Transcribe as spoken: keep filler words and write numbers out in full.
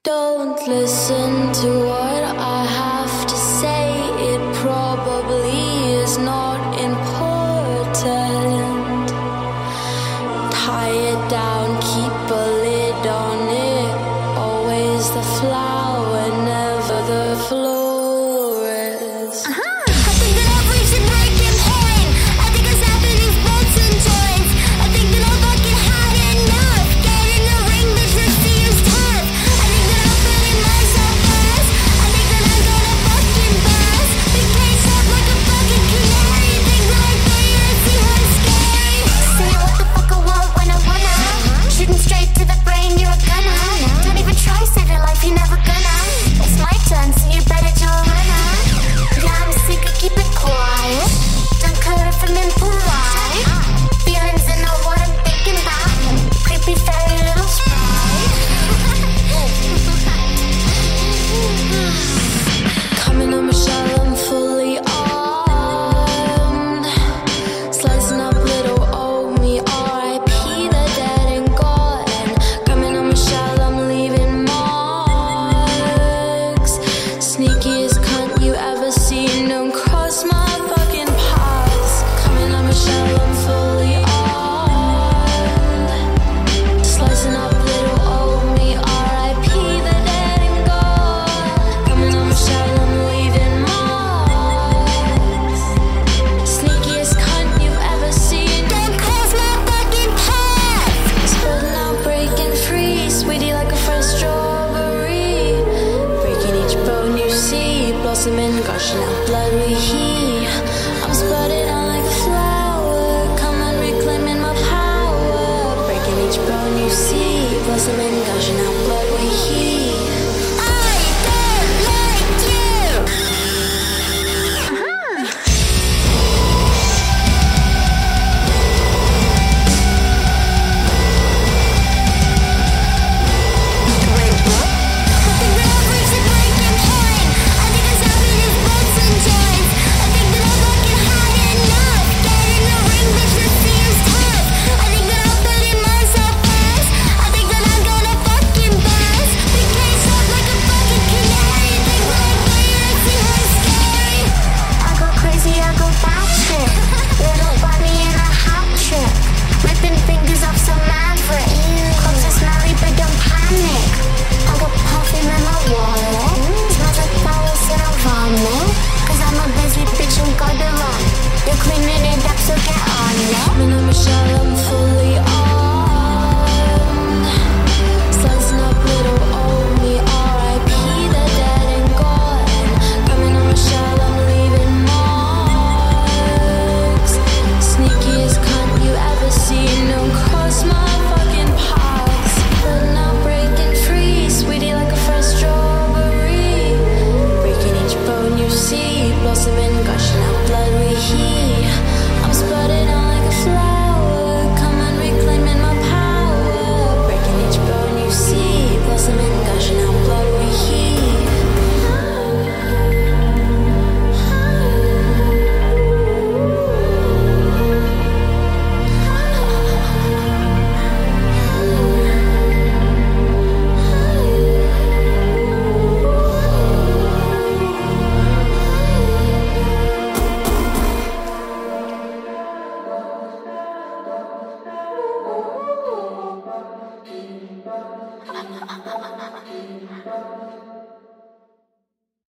Don't listen to what I have to say, it probably is not important. Tie it down, keep a lid on it. Always the flower, never the florist. Uh-huh. I think that I've reached a breaking point. I think it's happening bolts and joints. I think that I'm fucking hot enough. Get in the ring, bitch, let's see who's tough. I think that I'm putting myself first. I think that I'm gonna fucking bust. Big case up like a fucking canary. Think that I'm free, let's see who's scary. Saying what the fuck I want when I wanna. Shooting straight to the brain, you're a gunner. Don't even try saving life, you're never gonna. It's my turn, so you better draw a runner. Yeah, I'm sick of keep it quiet. Don't cut it from impolite. Feelings are not what I'm thinking about. Creepy fairy little sprite. Coming on Michelle, I'm fully armed. Slicing up little old me, R I P the dead and gone. Coming on Michelle, I'm leaving marks. Sneakiest cunt you ever seen, don't cross my fucking paths. Coming on Michelle, I'm fully armed. Slicing up little old me, R I P the dead and gone. Coming on Michelle, I'm leaving marks. Sneakiest cunt you've ever seen, Don't cross my fucking path. spreading out, breaking free, sweetie like a fresh strawberry. Breaking each bone you see, blossoming, gushing out blood we heat. I'm spreading out like a flower, come on reclaiming my power. Breaking each bone you see, blossoming, gushing out blood we heat. I don't like you. Wait, what? I think that I've reached a breaking point. I think it's happening bolts and joints. I think that I'm fucking hot enough. Get in the ring, bitch, let's see who's tough. I think that I'm putting myself first. I think that I'm gonna fucking bust. Big case up like a fucking canary. Think that I'm free, let's see who's scary. I go crazy, I go batshit. Little bunny in a hot trip. Ripping fingers off some maverick. Close to smelly, but don't panic. I got perfume in my wallet. Smells like flowers and I vomit. Cause I'm a busy bitch and got the run. You're cleaning it up, so get on it. Coming on Michelle, I'm fully armed. Slicing up little old me, R I P the dead and gone. Coming on Michelle, I'm leaving marks. Sneakiest cunt you ever seen, don't cross my fucking paths. But now breaking free, sweetie like a fresh strawberry. Breaking each bone you see, blossoming, gushing out blood we heat. I'm spreading out like a flower, come on reclaiming my power. Breaking each bone you see, blossoming, gushing out blood we heat. Ha ha ha ha ha.